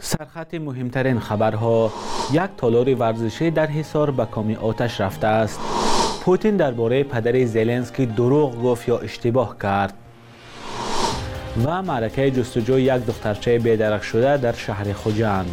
سرخط مهمترین خبرها: یک تالار ورزشی در حصار به کام آتش رفته است. پوتین درباره پدر زلنسکی دروغ گفت یا اشتباه کرد. و معرکه جستجوی یک دخترچه بیدرق شده در شهر خوجند.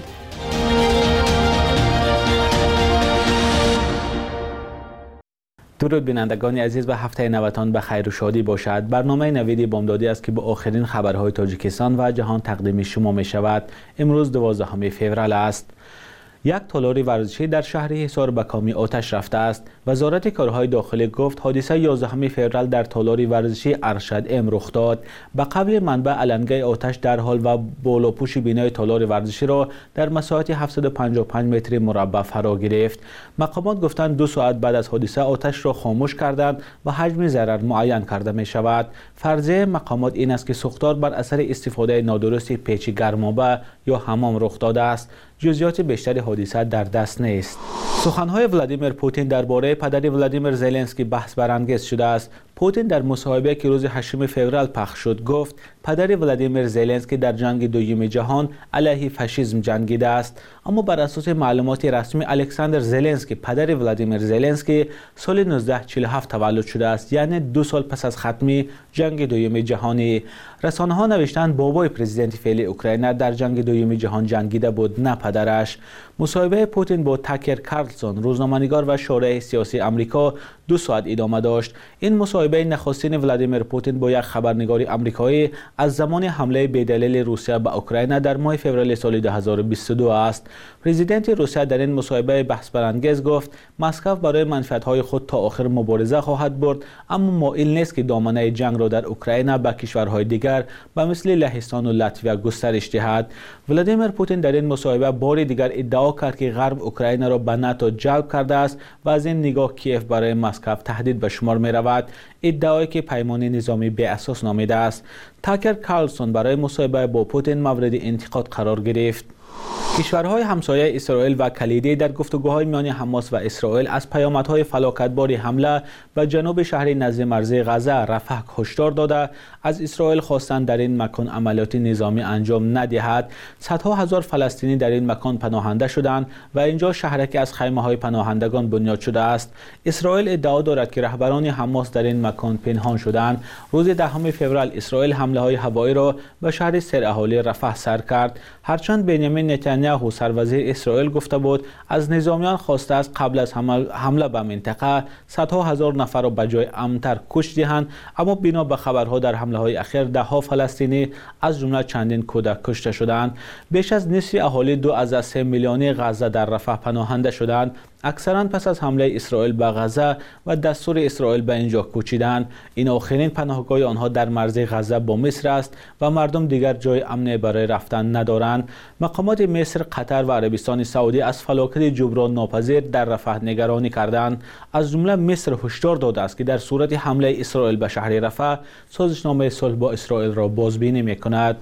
درود بینندگان عزیز، به هفته نوتان به خیر و شادی باشد. برنامه نوید بامدادی است که با آخرین خبرهای تاجیکستان و جهان تقدیم شما می شود. امروز 12 فوریه است. یک تالار ورزشی در شهر حصار به کام آتش رفته است. وزارت کارهای داخلی گفت حادثه 11 فوریه در تالار ورزشی ارشد ام رخ داد. به قبل منبع علنگه آتش در حال و بالاپوش بینای تالار ورزشی را در مساحت 755 متر مربع فرا گرفت. مقامات گفتند 2 ساعت بعد از حادثه آتش را خاموش کردند و حجم ضرر معین کرده می شود. فرضیه مقامات این است که سوختار بر اثر استفاده نادرست پیچ گرمابه یا حمام رخ داده است. جزئیات بیشتر حادثه در دست نیست. سخنهای ولادیمیر پوتین درباره پدر ولادیمیر زلنسکی بحث برانگیز شده است. پوتین در مصاحبه که روز 8 فوریه پخش شد گفت پدر ولادیمیر زلنسکی در جنگ دوم جهان علیه فاشیسم جنگیده است، اما بر اساس معلومات رسمی الکساندر زلنسکی پدر ولادیمیر زلنسکی سال 1947 تولد شده است، یعنی 2 سال پس از ختم جنگ دوم جهانی. رسانه‌ها نوشتند بابای پرزیدنت فعلی اوکراین در جنگ دوم جهان جنگیده بود، نه پدرش. مصاحبه پوتین با تاکر کارلسون روزنامه‌نگار و شارح سیاسی آمریکا 2 ساعت ادامه داشت. این مصاحبه نخستین ولادیمیر پوتین با یک خبرنگار آمریکایی از زمان حمله بی‌دلیل روسیه به اوکراین در ماه فوریه سال 2022 است. پرزیدنت روسیه در این مصاحبه بحث برانگیز گفت مسکو برای منفعت‌های خود تا آخر مبارزه خواهد برد، اما مایل نیست که دامنه جنگ را در اوکراین به کشورهای دیگر به مثل لهستان و لاتویا گسترش دهد. ولادیمیر پوتین در این مصاحبه بار دیگر ادعا کرد که غرب اوکراین را به ناتو جلب کرده است و از این نگاه کیف برای مسکو تهدید به شمار می رود، ادعایی که پیمان نظامی بی اساس نامیده است. تاکر کارلسون برای مصاحبه با پوتین مورد انتقاد قرار گرفت. کشورهای همسایه اسرائیل و کلیدی در گفتگوهای میان حماس و اسرائیل از پیامدهای فلاکتبار حمله به جنوب شهر نزد مرزی غزه رفح هشدار داده از اسرائیل خواستند در این مکان عملیات نظامی انجام ندهد. صدها هزار فلسطینی در این مکان پناهنده شدند و اینجا شهرکی از خیمه‌های پناهندگان بنیاد شده است. اسرائیل ادعا دارد که رهبران حماس در این مکان پنهان شدند. روز 10 فوریه اسرائیل حمله‌های هوایی را به شهر سراحالی رفح سر کرد، هرچند بنیامین نتانیاهو سروزیر اسرائیل گفته بود از نظامیان خواسته است قبل از حمله به منطقه صدها هزار نفر را به جای امن‌تر کش دهند، اما بنا به خبرها در حمله‌های اخیر ده‌ها فلسطینی از جمله چندین کودک کشته شدند. بیش از نصف اهالی 2.3 میلیونی غزه در رفح پناهنده شدند، اکثرا پس از حمله اسرائیل به غزه و دستور اسرائیل به اینجا کوچیدند. این آخرین پناهگاه آنها در مرز غزه با مصر است و مردم دیگر جای امن برای رفتن ندارند. مقامات مصر، قطر و عربستان سعودی از فلاکت جبران ناپذیر در رفح نگرانی کردند. از جمله مصر هشدار داده است که در صورت حمله اسرائیل به شهر رفح سازشنامه صلح با اسرائیل را بازبینی می‌کند.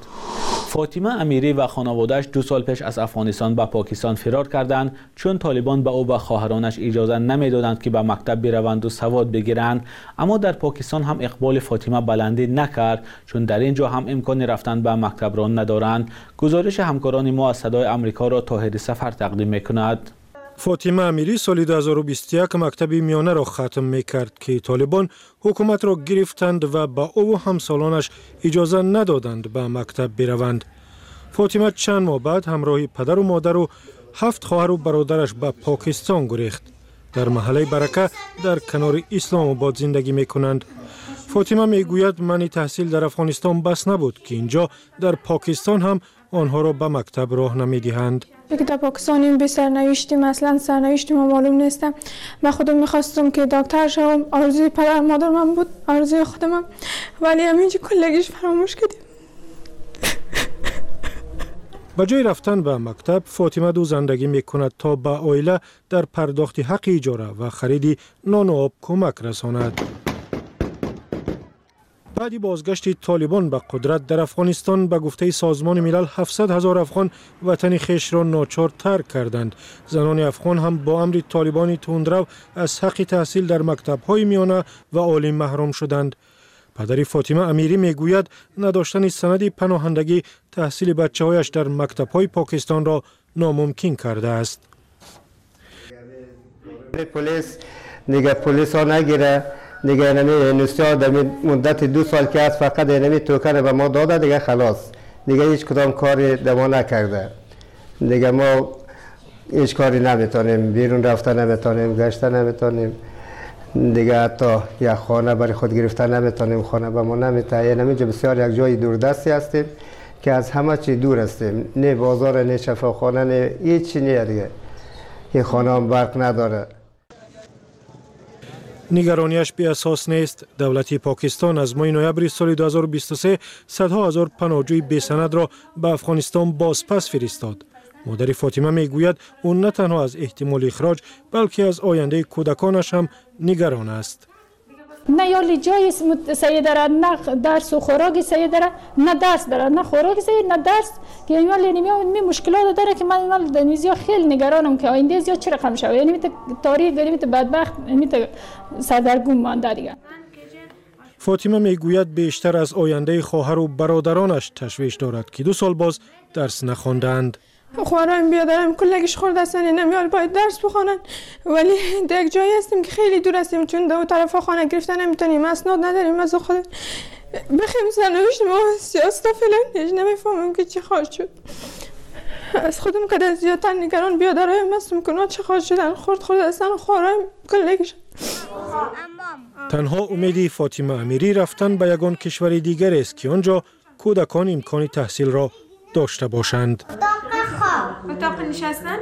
فاطمه امیری و خانواده‌اش 2 سال پیش از افغانستان به پاکستان فرار کردند، چون طالبان به او و خواهرانش اجازه نمیدادند که به مکتب بروند و سواد بگیرند. اما در پاکستان هم اقبال فاطمه بلندی نکرد، چون در اینجا هم امکان رفتن به مکتب را ندارند. گزارش همکاران ما از صدای آمریکا را طاهر سفر تقدیم می‌کند. فاطمه امیری سال 2021 مکتب میانه را ختم می‌کرد که طالبان حکومت را گرفتند و به او و همسالانش اجازه ندادند به مکتب بروند. فاطمه چند ماه بعد همراه پدر و مادر و 7 خواهر و برادرش به پاکستان گریخت. در محله برکه در کنار اسلام آباد زندگی می‌کنند. فاطمه میگوید منی تحصیل در افغانستان بس نبود که اینجا در پاکستان هم آنها را به مکتب راه نمی‌دهند. که در پاکستان این به سرنوشتی مثلا سرنوشتی ما معلوم نیستم. من خودم میخواستم که دکتر شوم، آرزوی پدر مادر من بود، آرزوی خودم، ولی همینجا کلگیش فراموش کردیم. به جای رفتن به مکتب فاطمه دو زندگی میکند تا به عائله در پرداخت حق اجاره و خرید نان و آب کمک رساند. بعد بازگشت طالبان به قدرت در افغانستان به گفته سازمان ملل 700,000 افغان وطن خویش را ناچار ترک کردند. زنان افغان هم با امر طالبان تندرو از حق تحصیل در مکتب‌های میانه و عالی محروم شدند. پدر فاطمه امیری میگوید نداشتن سند پناهندگی تحصیل بچه‌هایش در مکتب‌های پاکستان را ناممکن کرده است. پلیس ها نگیره دیگه نوسیا در مدت 2 سال که از فقط توکن به ما داده دیگه خلاص دیگه هیچ کدام کاری دما نکرده دیگه ما هیچ کاری نمیتونیم بیرون رفتن نمیتونیم گشتن نمیتونیم دیگه حتی یک خانه برای خود گرفتن نمیتونیم خانه به ما نمیته یعنی اینجا بسیار یک جای دوردستی هستیم که از همه چی دور هستیم نه بازار نه شفاخانه نه هیچ نه دیگه این خانه هم برق نداره. نگرانیش بی اساس نیست. دولت پاکستان از ماه نوامبر سال 2023 صدها هزار پناهجوی بی سند را به افغانستان بازپس فرستاد. مادر فاطمه میگوید او نه تنها از احتمال اخراج بلکه از آینده کودکانش هم نگران است. نه یالی جای سایه داره، نه درس و خوراک سایه داره، نه درس داره، نه خوراک سایه، نه درس که یالی می مشکلات داره که من دنیزیا خیلی نگرانم که آینده زیاد چه رقم شود. یعنی میت تاریخ داریم میت بدبخت میت سردرگم مانده دیگه. فاطمه میگوید بیشتر از آینده خواهر و برادرانش تشویش دارد که 2 سال باز درس نخواندند. خواهرام بیادرم کلگیش خورده هستن نمیال باید درس بخونن ولی در جایی هستیم که خیلی دور هستیم چون دو طرف خانه گرفتن نمیتونیم اسناد نداریم از خود بخیم سرنوشت ما سیاست فعلا نمیفهمم که چی خواهد شد از خودم قدر زیادتر نگران بیادرم هستم که اونا چی خواهد شدن خورد هستن خواهرام کلگیش. تنها امید فاطمه امیری رفتن به یگان کشور دیگر است که آنجا کودکان امکان تحصیل را داشته باشند. اتاق نشستن؟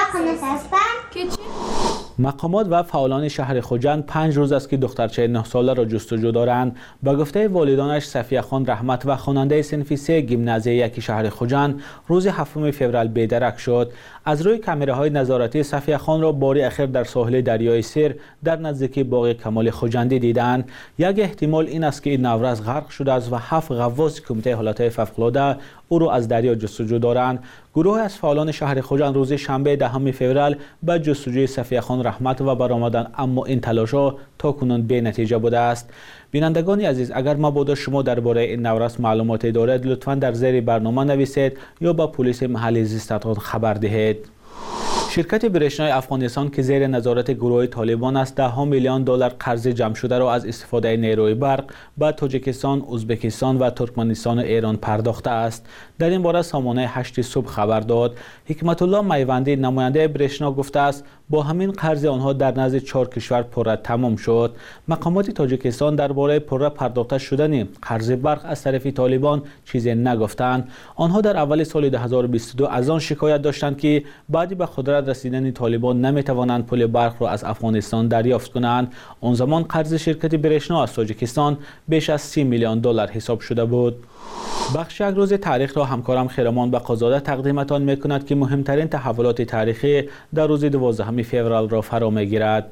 که چی؟ مقامات و فعالان شهر خوجند 5 روز است که دخترچه 9 ساله را جستجو دارند. به گفته والدانش صفیه خان رحمت و خواننده صنف 3 گیمنازیه 1 شهر خوجند روز 7 فوریه بیدرک شد. از روی کامراهای نظارتی صفیه خان را باری اخیر در ساحل دریای سیر در نزدیکی باغ کمال خوجندی دیدند. یک احتمال این است که این نورز غرق شده است و 7 غواص کمیته حالات فوق‌العاده او را از دریا جستجو دارند. گروه از فعالان شهر خوجند روز شنبه 10 فوریه به جستجوی صفیه خان رحمت و برآمدن اما این تلاش‌ها تاکنون بی نتیجه بوده است. بینندگان عزیز اگر مبادا شما درباره این نورس معلوماتی دارید لطفاً در زیر برنامه نویسید یا با پلیس محلی زیستتان خبر دهید. شرکت برشنای افغانستان که زیر نظارت گروه طالبان است 10 میلیون دلار قرض جمع شده را از استفاده نیروی برق به تاجیکستان، ازبکستان و ترکمنستان و ایران پرداخته است. در این باره سامانه 8 صبح خبر داد. حکمت الله میوندی نماینده برشنا گفته است با همین قرض آنها در نزد 4 کشور پره تمام شد. مقامات تاجیکستان درباره پره پرداخته شدن قرض برق از طرف طالبان چیزی نگفتند. آنها در اول سال 2022 از آن شکایت داشتند که بعد به قدرت رسیدن طالبان نمیتوانند پول برق را از افغانستان دریافت کنند. آن زمان قرض شرکت برشنا از تاجیکستان بیش از 30 میلیون دلار حساب شده بود. بخش یک روز تاریخ را همکارم خیرمان بقازاده تقدیمتان میکند که مهمترین تحولات تاریخی در روز 12 فوریه را فرا میگیرد.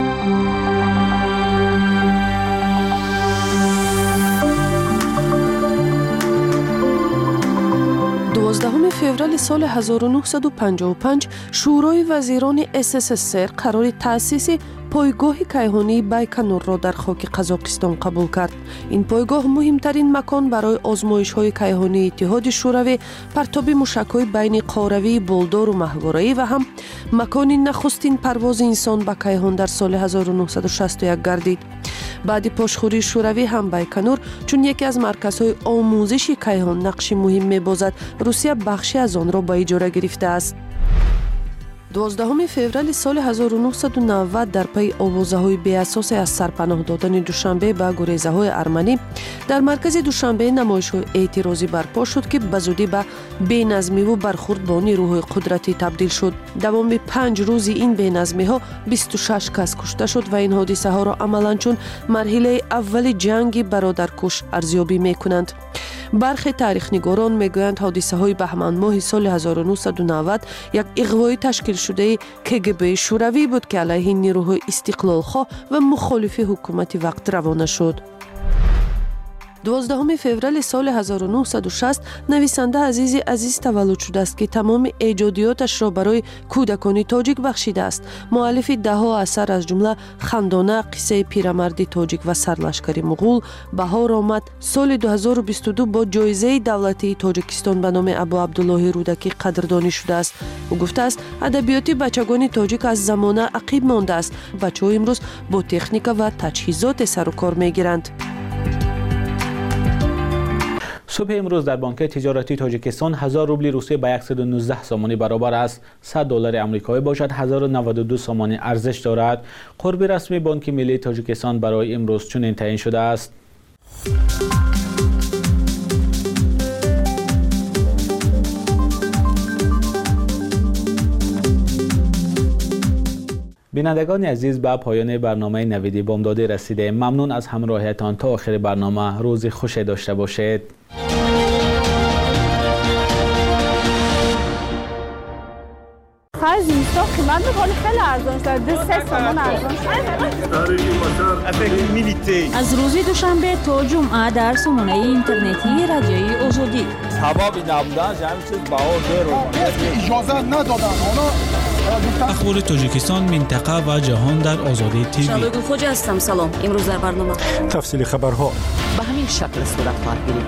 12 فوریه سال 1955 شورای وزیران SSSR قرار تأسیس پایگاه کیهانی بایکنور را در خاک قزاقستان قبول کرد. این پایگاه مهمترین مکان برای آزمایش‌های کیهانی اتحاد شوروی، پرتاب موشک‌های بین قاروی بولدار و ماهواره‌ای و هم مکان نخستین پرواز انسان به کیهان در سال 1961 گردید. بعد پاشخوری شوروی هم بایکنور چون یکی از مرکزهای آموزش کیهان نقش مهم می‌بازد، روسیه بخشی از آن را به اجاره گرفته است. 12 فوریه سال 1990 در پی آوازه‌های بی‌اساس از سرپناه دادن دوشنبه به گریزه‌های ارمنی در مرکز دوشنبه نمایش‌های اعتراضی برپا شد که به زودی به بی‌نظمی و برخورد با نیروهای قدرتی تبدیل شد. دوام 5 روز این بی‌نظمی‌ها 26 کس کشته شد و این حادثه‌ها را عملاً چون مرحله اول جنگ برادرکش ارزیابی می‌کنند. برخی تاریخ‌نگاران میگویند حادثه‌های بهمن ماه سال 1990 یک اغوای تشکیل شده KGB شوروی بود که علیه نیروهای استقلال‌خواه و مخالف حکومت وقت روانه شد. 12 فوریه سال 1960 نویسنده عزیز تولد شده است که تمام ایجادیاتش را برای کودکان تاجیک بخشیده است. مؤلف دهها اثر از جمله خندانه، قصه پیرمرد تاجیک و سرلشکر مغول بهار آمد. سال 2022 با جایزه دولتی تاجیکستان به نام ابو عبدالله رودکی قدردانی شده است. او گفته است ادبیات بچگان تاجیک از زمانه عقب مانده است. بچه‌ها امروز با تکنیک و تجهیزات سر و کار میگیرند. صبح امروز در بانک تجارتی تاجیکستان 1000 روبل روسیه به 119 سامانی برابر است. 100 دلار آمریکایی باشد 1092 سامانی ارزش دارد. قرب رسمی بانک ملی تاجیکستان برای امروز چنین تعیین شده است. بینندگان عزیز، به پایان برنامه نویدی بامدادی رسیده. ممنون از همراهیتان. تا آخر برنامه روزی خوش داشته باشید. خرج اینستا قیمت میکنه خیلی ارزان شده. 3 سامان ارزان شده. از روز دوشنبه تا جمعه در سامانه اینترنتی رادیوی آزادی. سبب نبودن همین چیز بهار اجازه ندادن. اخبار تاجیکستان، منطقه و جهان در آزادی تیوی. شبگو خوجا هستم. سلام. امروز در برنامه تفصیل خبرها به همین شکل صورت خواهد گرفت.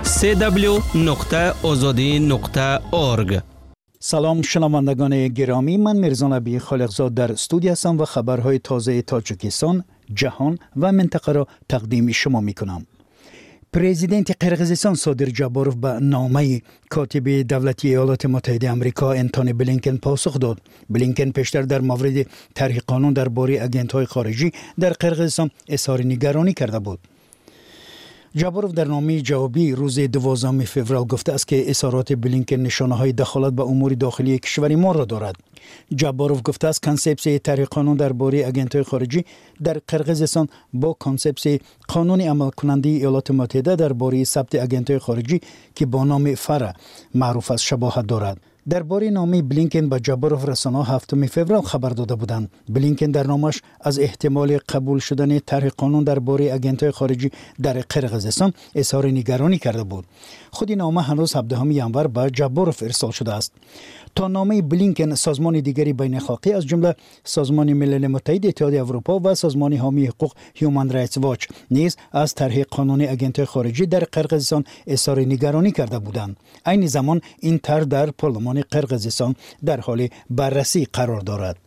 www.azadi.org. سلام شنوندگان گرامی، من میرزا نبی خالقزاد در استودیو هستم و خبرهای تازه تاجیکستان، جهان و منطقه را تقدیم شما میکنم. پرزیدنت قرقیزستان صادر جاباروف به نامه کاتب دولتی ایالات متحده آمریکا انتونی بلینکن پاسخ داد. بلینکن پیشتر در مورد طرح قانون درباره آژانس‌های خارجی در قرقیزستان اظهار نگرانی کرده بود. جاباروف در نامه جوابی روز 12 فوریه گفته است که اظهارات بلینکن نشانه‌های دخالت به امور داخلی کشور ما را دارد. جاباروف گفته است کانسپسیون طرح قانون درباره آژانس‌های خارجی در قرقیزستان با کانسپسیون قانون عمل کننده ایالات متحده درباره ثبت آژانس‌های خارجی که با نام فره معروف است شباهت دارد. درباره نامه بلینکن به جاباروف رسانه‌ها 7 فوریه خبر داده بودند. بلینکن در نامش از احتمال قبول شدن طرح قانون درباره آژانس‌های خارجی در قرقیزستان اظهار نگرانی کرده بود. خود نامه هنوز 17 ژانویه به جاباروف ارسال شده است. تا نامه بلینکن، سازمان دیگری بین‌الخالقی از جمله سازمان ملل متحد، اتحادیه اروپا و سازمان حامی حقوق هیومن رایتس واچ نیز از طرح قانون آژانس‌های خارجی در قرقیزستان اظهار نگرانی کرده بودند. عین زمان این طرح در پارلمان قرقیزستان در حال بررسی قرار دارد.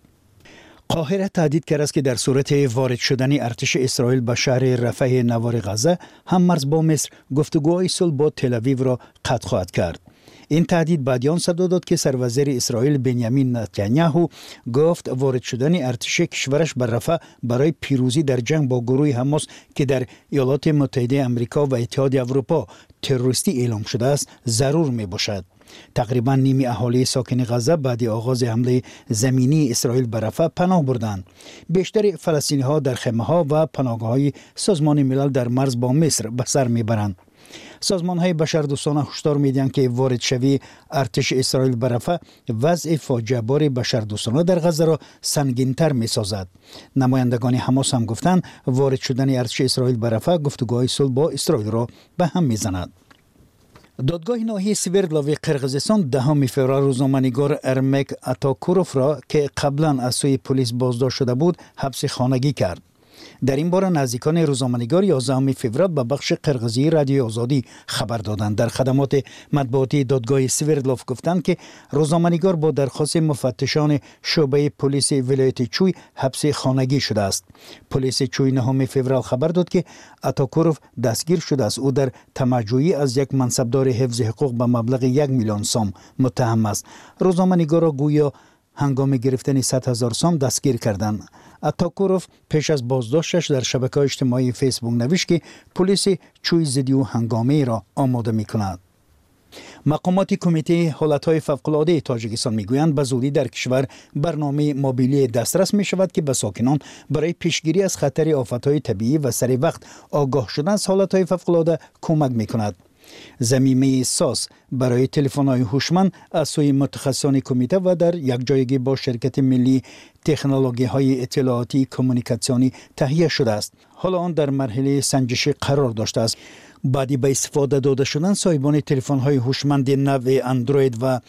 قاهره تهدید کرده است که در صورت وارد شدن ارتش اسرائیل به شهر رفح نوار غزه هم مرز با مصر گفتگوهای صلح با تل‌آویو را قطع خواهد کرد. این تهدید بعد آن صدا داد که سروزیر اسرائیل بنیامین نتانیاهو گفت وارد شدن ارتش کشورش به رفح برای پیروزی در جنگ با گروه حماس که در ایالات متحده آمریکا و اتحادیه اروپا تروریستی اعلام شده است ضرور می باشد. تقریبا نیم اهالی ساکن غزه بعد آغاز حمله زمینی اسرائیل به رفح پناه بردند. بیشتر فلسطینی ها در خیمه ها و پناهگاه‌های سازمان ملل در مرز با مصر به سر میبرند. سازمان‌های بشردوستانه هشدار می‌دهند که وارد شوی ارتش اسرائیل به رفح وضع فاجعه بار بشردوستانه در غزه را سنگین‌تر می‌سازد. نمایندگان حماس هم گفتند وارد شدن ارتش اسرائیل به رفح گفتگوهای صلح با اسرائیل را به هم می‌زند. دادگاه ناحیه سوردلاوی قرقیزستان 10 فوریه روزنامه‌نگار ارمک اتاکوروف را که قبلا از سوی پلیس بازداشت شده بود حبس خانگی کرد. در این باره نزدیکان روزنامه‌نگار 11 فوریه به بخش قرقیزی رادیو آزادی خبر دادند. در خدمات مطبوعاتی دادگاه سوردلاف گفتند که روزنامه‌نگار با درخواست مفتشان شعبه پلیس ولایت چوی حبس خانگی شده است. پلیس چوی 9 فوریه خبر داد که اتاکوروف دستگیر شده است. او در طمع‌جویی از یک منصبدار حفظ حقوق به مبلغ 1 میلیون سوم متهم است. روزنامه‌نگار را گویا هنگام گرفتن 100,000 سوم دستگیر کردند. اتاکوروف پیش از بازداشتش در شبکه‌های اجتماعی فیسبوک نوشت که پلیس چوی ضد او هنگامی را آماده می‌کند. مقامات کمیته حالت‌های فوق‌العاده تاجیکستان می‌گویند به زودی در کشور برنامه موبیلی دسترس می‌شود که به ساکنان برای پیشگیری از خطر آفت‌های طبیعی و سریع وقت آگاه شدن از حالت‌های فوق‌العاده کمک می‌کند. ضمیمه ساز برای تلفن‌های هوشمند از سوی متخصصان کمیته و در یک جایگی با شرکت ملی تکنولوژی‌های اطلاعاتی کمیونیکاسیونی تهیه شده است. حالا آن در مرحله سنجشی قرار داشته است. بعدی به استفاده داده شدن صاحبان تلفن‌های هوشمند نو اندروید و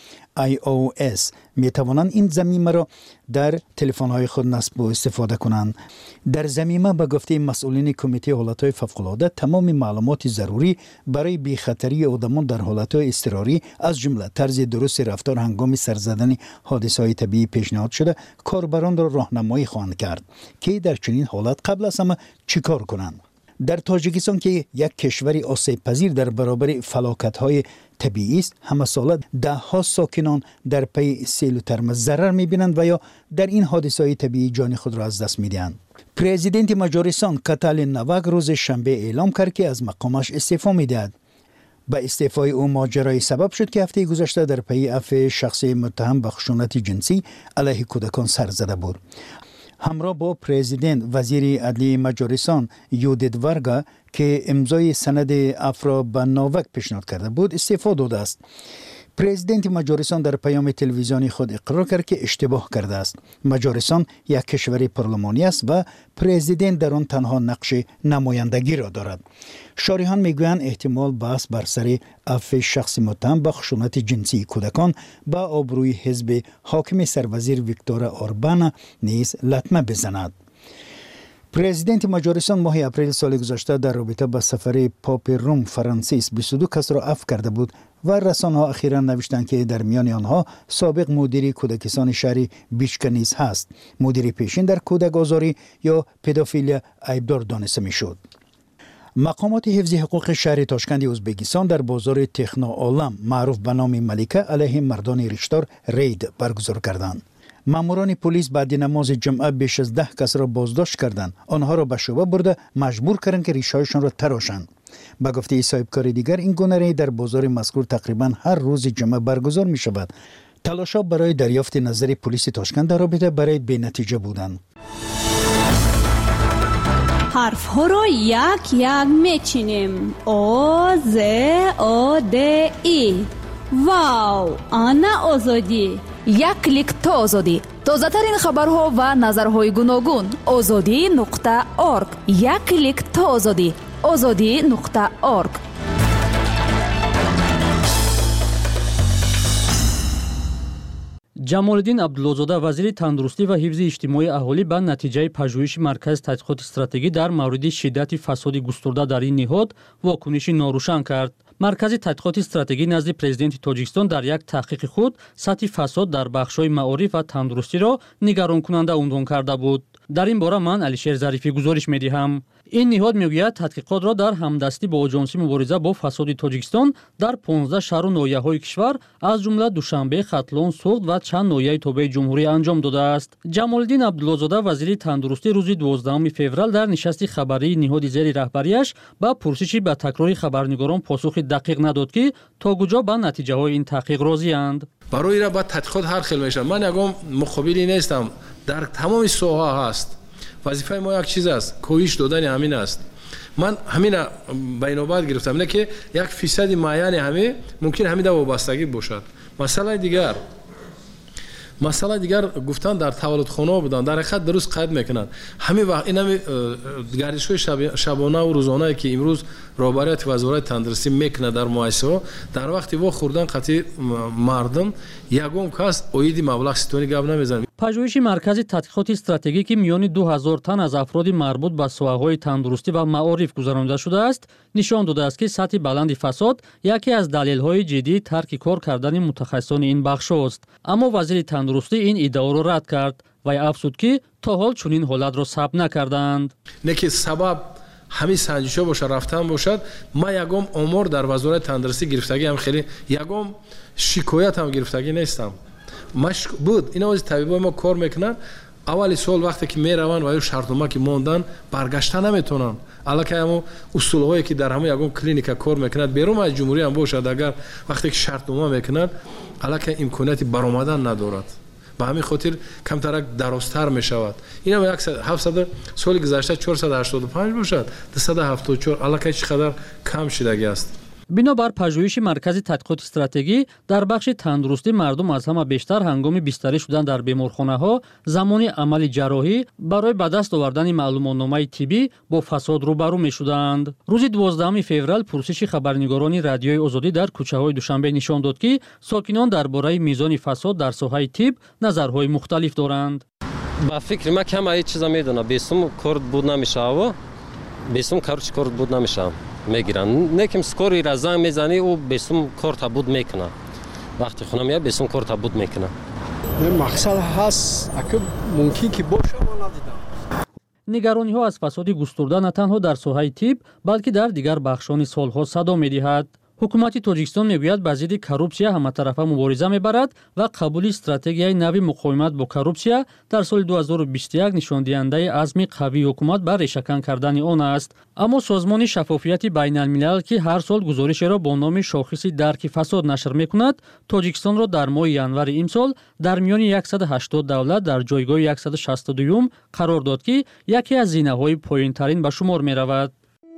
iOS می توانند این ضمیمه را در تلفن‌های خود نصب و استفاده کنند. در ضمیمه به گفته مسئولین کمیته حالت‌های فوق‌العاده تمام معلومات ضروری برای بی‌خطری آدمان در حالت‌های اضطراری از جمله طرز درست رفتار هنگام سر زدن حادثه‌های طبیعی پیشنهاد شده کاربران را راهنمایی خواهند کرد که در چنین حالت قبل از همه چیکار کنند. در تاجیکستان که یک کشوری آسیب پذیر در برابر فلاکت‌های طبیعی است، همه ساله ده ها ساکنان در پی سیل و ترمز ضرر می‌بینند و یا در این حادثه‌های طبیعی جان خود را از دست می‌دهند. پرزیدنت مجارستان کاتالین نواک روز شنبه اعلام کرد که از مقامش استعفا می‌دهد. به استعفای او ماجرای سبب شد که هفته گذشته در پی عفو شخصی متهم به خشونت جنسی علیه کودکان سر زده بود. همراه با پرزیدنت وزیر عدلی مجارستان یودیت ورگا که امضای سند عفو به ناوک پیشنهاد کرده بود استعفا داده است. پرزیدنت مجارستان در پیام تلویزیونی خود اقرار کرد که اشتباه کرده است. مجارستان یک کشور پارلمانی است و پرزیدنت در آن تنها نقش نمایندگی را دارد. شارحان میگویند احتمال بحث بر سر عفو شخص متهم به خشونت جنسی کودکان به آبروی حزب حاکم سروزیر ویکتور اوربان نیز لطمه بزند. پرزیدنت مجارستان ماه اپریل سال گذشته در رابطه با سفر پاپ روم فرانسیس 22 کس را عفو کرده بود و رسانه‌ها اخیراً نوشتند که در میان آنها سابق مدیر کودکستان شهر بیچکا نیز هست. مدیر پیشین در کودک آزاری یا پدافیلیا عیبدار دانسته می‌شد. مقامات حفظ حقوق شهر تاشکند ازبکستان در بازار تخنا عالم معروف به نام ملیکه علیه مردان ریشتار رید برگزار کردند. ماموران پلیس بعد نماز جمعه بیش از 10 کس را بازداشت کردند. آنها را به شعبه برده مجبور کردند که ریشه‌هایشان را تراشند. به گفته صاحبکار دیگر این گونه رید در بازار مذکور تقریبا هر روز جمعه برگزار می شود. تلاش‌ها برای دریافت نظر پلیس تاشکند در رابطه با رید بی نتیجه بودند. حرف‌ها را یک یک میچینیم. او ز او د ای. واو، آنا آزادی. یک کلیک تا آزادی. تازه‌ترین خبرها و نظرهای گوناگون. azadi.org. یک کلیک تا آزادی. azadi.org. ҷамолиддин абдуллозода вазири тандурустӣ ва ҳифзи иҷтимоии аҳолӣ ба натиҷаи пажӯҳиши маркази тадқиқоти стратегӣ дар мавриди шиддати фасоди густурда дар ин ниҳод вокуниши норӯшан кард. маркази тадқиқоти стратегӣ назди президенти тоҷикистон дар як таҳқиқи худ сатҳи фасод дар бахшҳои маориф ва тандурустиро нигаронкунанда унвон карда буд. дар ин бора ман алишер зарифӣ гузориш медиҳам. ин ниҳод мегӯяд тадқиқотро дар ҳамдастӣ бо оҷонсии мубориза бо фасоди тоҷикистон дар 15 шаҳру ноҳияҳои кишвар аз ҷумла душанбе, хатлон, суғд ва чанд ноҳияи тобаи ҷумҳурӣ анҷом додааст. ҷамолиддин абдуллозода вазири тандурустӣ рӯзи 12 феврал дар нишасти хабарии ниҳоди зери раҳбарияш ба пурсиши ба такрори хабарнигорон посухи дақиқ надод ки то куҷо ба натиҷаҳои ин таҳқиқ розианд. барои ира ба тадқиқот ҳар хел мешавад. ман ягон муқобили нестам. дар тамоми соҳа ҳаст. вазифаи мо як чиз аст, коҳиш додани ҳамин аст. ман ҳамина ба инобат гирифтам, не ки як фисади муайяни ҳамин мумкин ҳамида вобастагӣ бошад. масъалаи дигар гуфтан дар таваллудхонаҳо буданд, дар ҳақиқат дуруст қайд мекунанд. ҳамин вақт ин ҳами гардишҳои шабонаву рӯзонае ки имрӯз роҳбарияти вазорати тандурустӣ мекунад дар муассисаҳо, дар вақти во хӯрдан қатъи мардум ягон кас оиди маблағ ситони гап намезанад. пажӯҳиши маркази тадқиқоти стратегӣ ки миёни 2000 тан аз афроди марбут ба соҳаҳои тандурустӣ ва маориф гузаронида шудааст нишон додааст ки сатҳи баланди фасод яке аз далелҳои ҷиддии тарки кор кардани мутахассисони ин бахшҳост. аммо вазири тандурустӣ ин иддаоро рад кард. вай афзуд ки то ҳол чунин ҳолатро сабт накардаанд. не ки сабаб ҳамин санҷишҳо бошад, рафтан бошад. ман ягон омор дар вазорати тандурустӣ гирифтагиам хеле ягон шикоятам гирифтагӣ нестам. машк буд ин ози табибои мо кор мекунанд. аввали сол вақте ки мераванд ва ё шартнома ки мондан баргашта наметонанд. аллакай ҳамо усулҳое ки дар ҳамон ягон клиника кор мекунад берун аз ҷумҳурӣ ҳам бошад, агар вақте ки шартнома мекунад аллакай имконияти баромадан надорад. ба ҳамин хотир камтарак дарозтар мешавад. ин ҳам 700 соли гузашта 485 бошад, 274 аллакай чӣ қадар кам шидагӣ аст. бинобар пажӯҳиши маркази тадқиқоти стратегӣ дар бахши тандурустӣ мардум аз ҳама бештар ҳангоми бистарӣ шудан дар беморхонаҳо замони амали ҷарроҳӣ барои ба даст овардани маълумотномаи тиббӣ бо фасод рӯбарӯ мешуданд. рӯзи 12 феврал пурсиши хабарнигорони радиои озодӣ дар кӯчаҳои душанбе нишон дод ки сокинон дар бораи мизони фасод дар соҳаи тиб назарҳои мухталиф доранд. ба фикри ман кама ҳеҷ чиза медонам. бесум кор буд намешава, бесум каручи кор буд намешава мегиранд. неким скори ра занг мезани ӯ бесум кор табуд мекуна. вақти хона меяд бесум кор табуд мекуна. мақсад ҳаст аки мумкин ки боша ма надидам. нигарониҳо аз фасоди густурда на танҳо дар соҳаи тиб, балки дар дигар бахшони солҳо садо медиҳад. ҳукумати Тоҷикистон мегӯяд ба зидди коррупсия ҳаматарафа мубориза мебарад ва қабули стратегияи нави муқовимат бо коррупсия дар соли 2021 нишондиҳандаи азми қавии ҳукумат ба решакан кардани он аст. аммо созмони шаффофияти байналмилал ки ҳар сол гузоришеро бо номи шохиси дарки фасод нашр мекунад, Тоҷикистонро дар моҳи январи имсол дар миёни 180 давлат дар ҷойгоҳи 162 қарор дод ки яке аз зинаҳои поинтарин ба шумор меравад.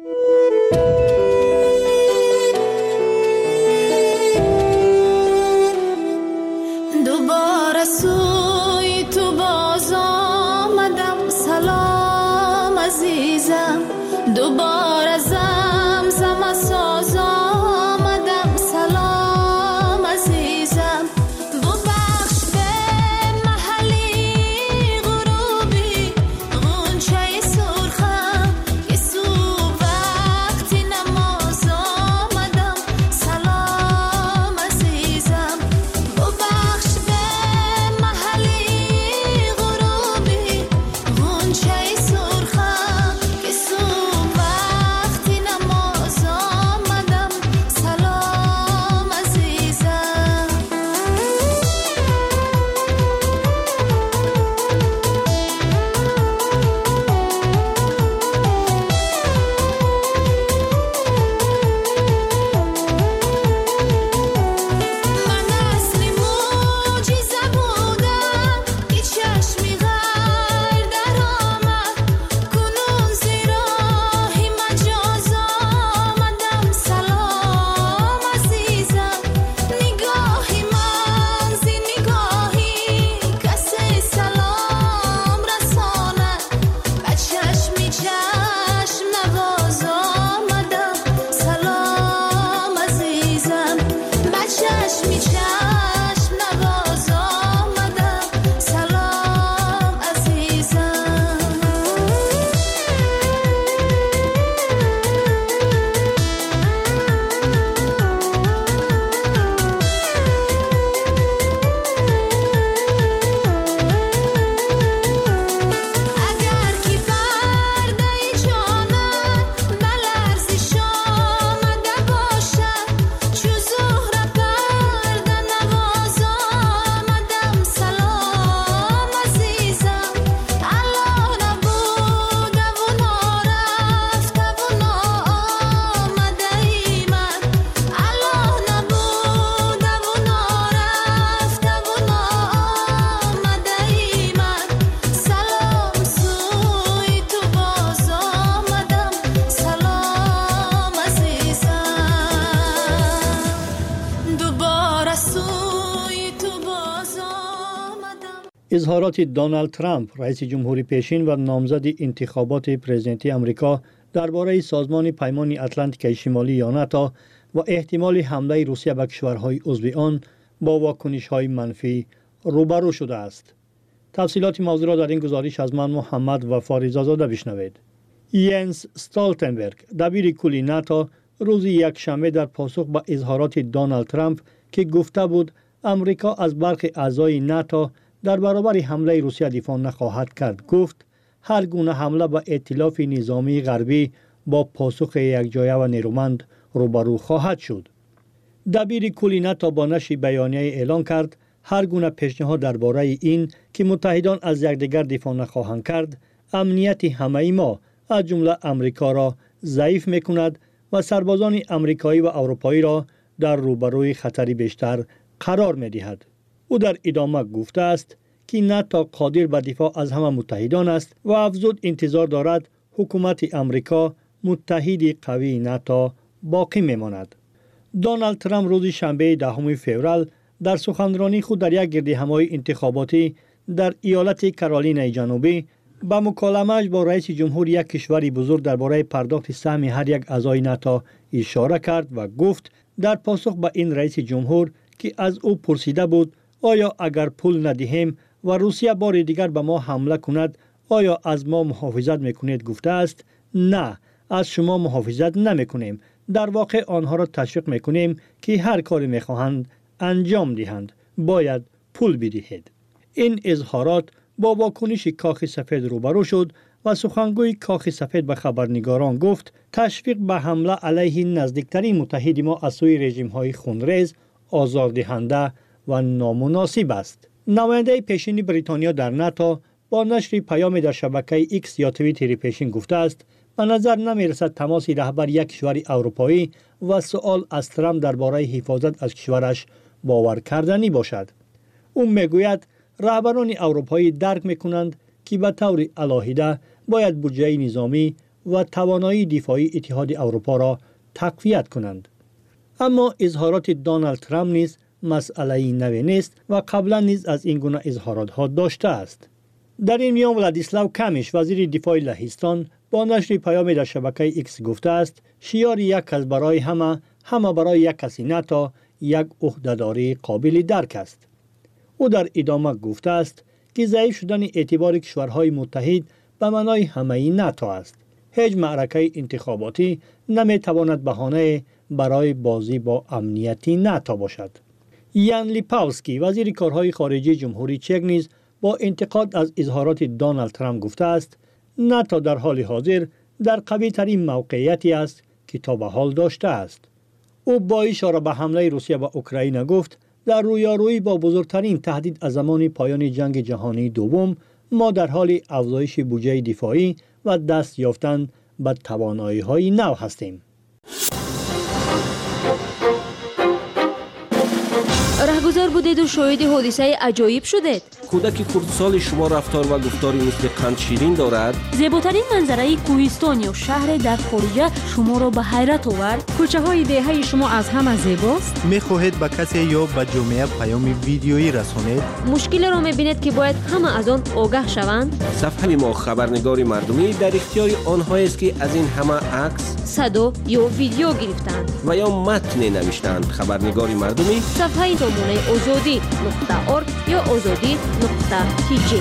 سوی تو باز آمدم سلام عزیزم دوباره زمزم ساز آمدم سلام عزیزم ببخش به محلی غروبی غنچه سرخم که صبح وقتی نماز آمدم سلام عزیزم ببخش اظهارات دونالد ترامپ رئیس جمهوری پیشین و نامزد انتخابات پرزیدنتی آمریکا درباره سازمان پیمان اتلانتیک شمالی یا ناتو و احتمال حمله روسیه به کشورهای عضو آن با واکنش‌های منفی روبرو شده است. تفصیلات موضوع را در این گزارش از من محمد و فاریزاده بشنوید. ینس استالتنبرگ دبیر کلی ناتو روز یکشنبه در پاسخ به اظهارات دونالد ترامپ که گفته بود آمریکا از برخی اعضای ناتو در برابر حمله روسیه دفاع نخواهد کرد گفت هر گونه حمله به ائتلاف نظامی غربی با پاسخ یکجایه و نیرومند روبرو خواهد شد. دبیر کلی ناتو با نشر بیانیه اعلان کرد هر گونه پیشنهاد درباره این که متحدان از یکدیگر دفاع نخواهند کرد امنیت همه ما از جمله آمریکا را ضعیف میکند و سربازان آمریکایی و اروپایی را در روبروی خطری بیشتر قرار میدهد. او در ادامه گفته است که ناتو قادر به دفاع از همه متحدان است و افزود انتظار دارد حکومت آمریکا متحد قوی ناتو باقی میماند. دونالد ترامپ روز شنبه 10 فوریه در سخنرانی خود در یک گردهمایی انتخاباتی در ایالت کارولینای جنوبی با مکالمه‌اش با رئیس جمهور یک کشور بزرگ درباره پرداخت سهم هر یک اعضای ناتو اشاره کرد و گفت در پاسخ به این رئیس جمهور که از او پرسیده بود آیا اگر پول ندهیم و روسیه بار دیگر به ما حمله کند آیا از ما محافظت میکنید گفته است نه، از شما محافظت نمیکنیم، در واقع آنها را تشویق میکنیم که هر کاری میخواهند انجام دهند، باید پول بدهید. این اظهارات با واکنش کاخ سفید روبرو شد و سخنگوی کاخ سفید به خبرنگاران گفت تشویق به حمله علیه نزدیکترین متحد ما از سوی رژیم‌های خونریز، آزاردهنده و نامناسب است. نماینده پیشین بریتانیا در ناتو با نشر پیام در شبکه ایکس یا توییتر پیشین گفته است به نظر نمی‌رسد تماس رهبر یک کشور اروپایی و سؤال از ترامپ درباره حفاظت از کشورش باور کردنی باشد. او میگوید رهبران اروپایی درک میکنند که به طور علاهیده باید بودجه نظامی و توانایی دفاعی اتحاد اروپا را تقویت کنند. اما اظهارات دونالد ترامپ نیز مسئله نوی نیست و قبلا نیز از این گونه اظهارات ها داشته است. در این میان ولادیسلاو کمیش وزیر دفاع لهستان با نشر پیام در شبکه ایکس گفته است شعار یک کس برای همه برای یک کس ناتو یک عهده‌داری قابل درک است. او در ادامه گفته است که ضعیف شدن اعتبار کشورهای متحد به معنای همه ناتو است. هیچ معرکه انتخاباتی نمیتواند بهانه برای بازی با امنیت ناتو باشد. یان لیپاوسکی وزیر کارهای خارجی جمهوری چک نیز با انتقاد از اظهارات دونالد ترامپ گفته است ناتو در حال حاضر در قوی ترین موقعیتی است که تا به حال داشته است. او با اشاره به حمله روسیه به اوکراین گفت در رویارویی با بزرگترین تهدید از زمان پایان جنگ جهانی دوم ما در حال افزایش بودجه دفاعی و دست یافتن به توانایی‌های نو هستیم. رهگذر بودید و شاهد حادثه عجایب شدید. کودک خردسال شما رفتار و گفتاری مثل قند شیرین دارد. زیباترین منظره کوهستان یا شهر در خارج شما را به حیرت آورد. کوچه های دهه شما از همه زیباست. می‌خواهید به کسی یا به جامعه پیام ویدیویی رسانید؟ مشکل را می‌بینید که باید همه از آن آگاه شوند. صفحه ما خبرنگار مردمی در اختیار آنهایی است که از این همه عکس، صدا یا ویدیو گرفتند و یا متن نوشتند. خبرنگار مردمی صفحه نمونه azadi.org یا azadi.tj.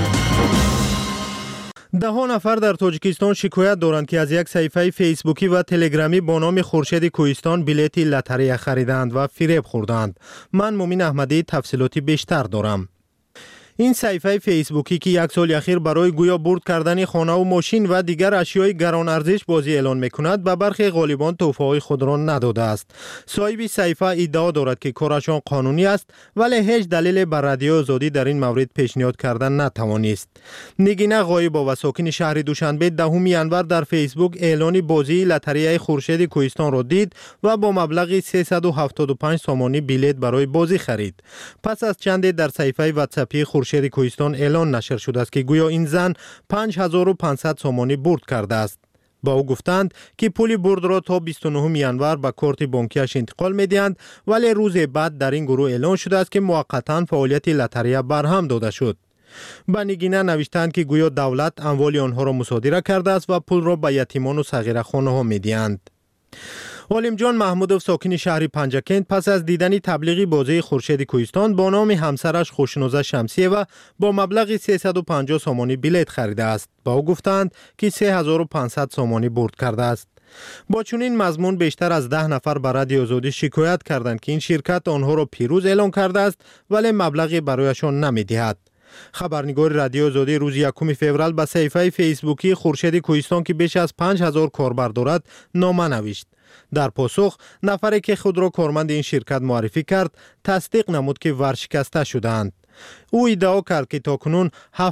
10 نفر در تاجیکستان شکایت دارند که از یک صفحه فیسبوکی و تلگرامی با نام خورشید کوهستان بلیت لاتاری خریدند و فریب خوردند. من مومین احمدی تفصیلاتی بیشتر دارم. این صفحه فیسبوکی که یک سال اخیر برای گویا برد کردن خانه و ماشین و دیگر اشیای گران ارزش بازی اعلان میکند به برخی غالبان تحفه‌های خود را نداده است. صاحب صفحه ادعا دارد که کارشان قانونی است ولی هیچ دلیل بر رادیو آزادی در این مورد پیشنهاد کردن نتوانست. نگینه غایبا و ساکن شهر دوشنبه 10 ینور در فیسبوک اعلان بازی لاتاری خورشید کوهستان را دید و با مبلغ 375 سامانی بلیت برای بازی خرید. پس از چند در صفحه واتساپی خورشید کوهستان اعلان نشر شده است که گویا این زن 5500 سامانی برد کرده است. با او گفتند که پول برد را تا 29 ینور به کارت بانکیش انتقال می‌دهند ولی روز بعد در این گروه اعلان شده است که موقتا فعالیت لاتاری برهم داده شد. با نگینه نوشتند که گویا دولت اموال آنها را مصادره کرده است و پول را به یتیمان و صغیرخوانه‌ها می‌دهند. عالم جان محمودوف ساکن شهر پنجکند پس از دیدن تبلیغی بازی خورشید کوهستان با نام همسرش خوشنوزه شمسیه و با مبلغ 350 سامانی بلیت خریده است. با او گفتند که 3500 سامانی برد کرده است. با چنین مضمون بیشتر از 10 نفر به رادیو آزادی شکایت کردند که این شرکت آنها را پیروز اعلان کرده است ولی مبلغی برایشان نمی‌دهد. خبرنگار رادیو آزادی روز 1 فوریه به صفحه فیسبوکی خورشید کوهستان که بیش از 5000 کاربر دارد نامه نوشت. در پاسخ نفری که خود را کارمند این شرکت معرفی کرد تصدیق نمود که ورشکسته شدند. او ادعا کرد که تاکنون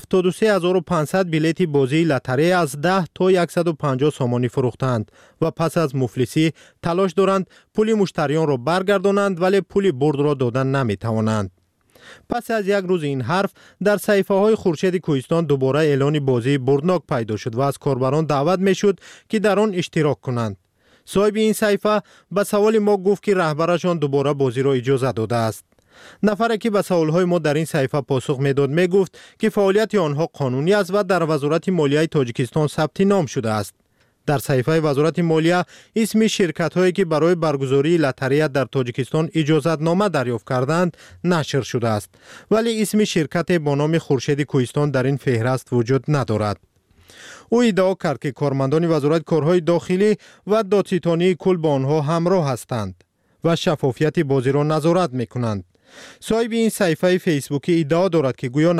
73500 بلیت بازی لاتاری از 10 تا 150 سامانی فروختند و پس از مفلسی تلاش دارند پول مشتریان را برگردانند ولی پول برد را دادن نمی توانند. پس از یک روز این حرف در صفحه های خورشید کوهستان دوباره اعلان بازی بردناک پیدا شد و از کاربران دعوت می شد که در آن اشتراک کنند. صاحب این صحیفه به سوال ما گفت که رهبرشان دوباره بازی را اجازه داده است. نفری که به سوالهای ما در این صحیفه پاسخ میداد میگفت که فعالیت آنها قانونی است و در وزارت مالیه تاجیکستان ثبت نام شده است. در صحیفه وزارت مالیه اسم شرکت هایی که برای برگزاری لاتاری در تاجیکستان اجازت نامه دریافت کردند نشر شده است، ولی اسم شرکت با نام خورشید کوهستان در این فهرست وجود ندارد. او ادعا کرد که کارمندان وزارت کارهای داخلی و دادستانی کل با آنها همراه هستند و شفافیت بازی را نظارت میکنند. صاحب این صحیفه فیسبوکی ادعا دارد که گویا